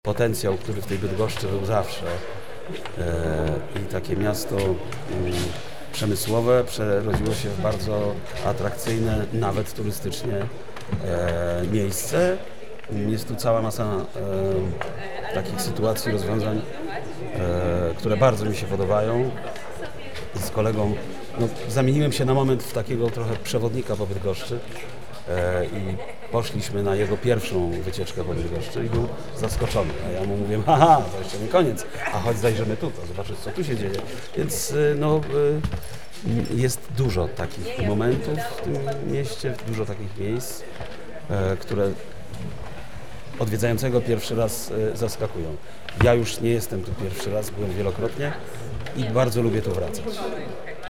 Potencjał, który w tej Bydgoszczy był zawsze i takie miasto przemysłowe przerodziło się w bardzo atrakcyjne, nawet turystycznie miejsce. Jest tu cała masa takich sytuacji, rozwiązań, które bardzo mi się podobają. Z kolegą zamieniłem się na moment w takiego trochę przewodnika po Bydgoszczy i poszliśmy na jego pierwszą wycieczkę po Bydgoszczy i był zaskoczony. A ja mu mówię, haha, to jeszcze nie koniec, a chodź zajrzymy tu, to zobaczysz, co tu się dzieje. Więc jest dużo takich momentów w tym mieście, dużo takich miejsc, które odwiedzającego pierwszy raz zaskakują. Ja już nie jestem tu pierwszy raz, byłem wielokrotnie i bardzo lubię tu wracać.